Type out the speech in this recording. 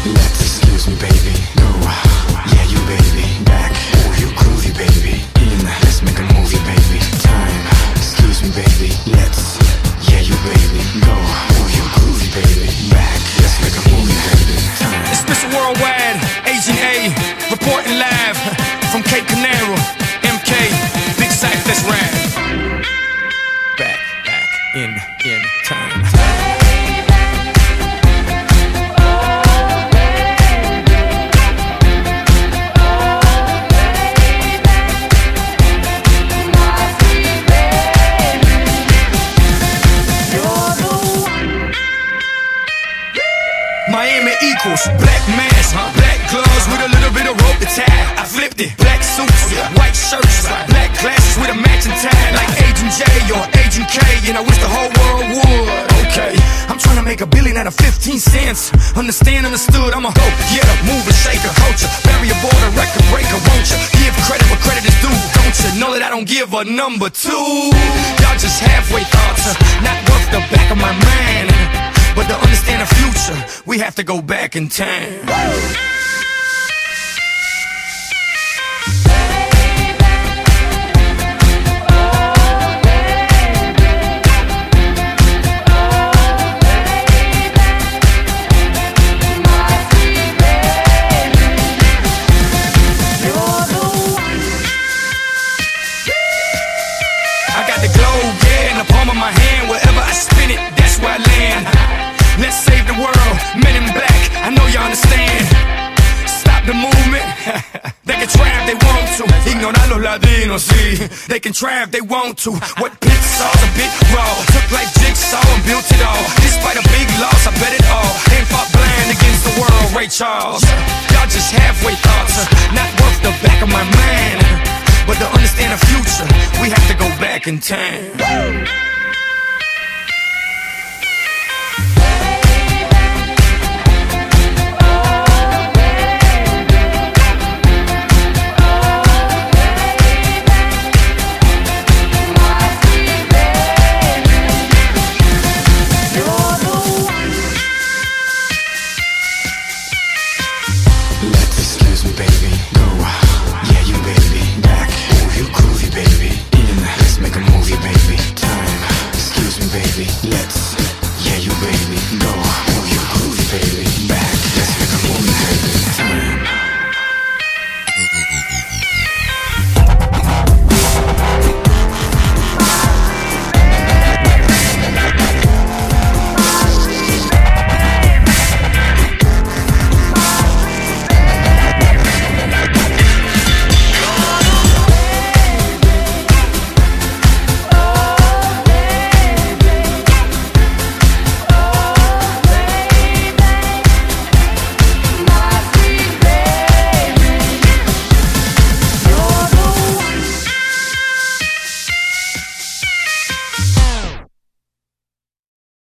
Let's excuse me, baby. Go, yeah, you baby. Back, oh, you groovy, baby. In, let's make a movie, baby. Time, excuse me, baby. Let's, yeah, you baby. Go, oh, you groovy, baby. Back, let's make a movie, baby. Time. It's Mr. Worldwide, Agent A, reporting live from Cape Canaveral. MK, Big Sight, let's ride. Back, in time. Miami equals black mask, black gloves with a little bit of rope to tie. I flipped it, black suits, white shirts, black glasses with a matching tie, like Agent J or Agent K, and I wish the whole world would. Okay, I'm trying to make $1 billion out of 15 cents. Understand, understood, I'm a hoe, yeah, mover, shaker, culture, barrier border, record breaker, won't you? Give credit where credit is due, don't you? Know that I don't give a number two. Y'all just halfway thoughts, not worth the back of my mind. But to understand the future, we have to go back in time. I got the globe, yeah, in the palm of my hand. Wherever I spin it, that's where I land. Let's save the world, men in black, I know you understand. Stop the movement, they can try if they want to. Ignorar los latinos, sí, they can try if they want to. What pit saw's a bit raw, took like jigsaw and built it all. Despite a big loss, I bet it all. Ain't fought blind against the world, Ray Charles. Y'all just halfway thoughts, not worth the back of my mind. But to understand the future, we have to go back in time.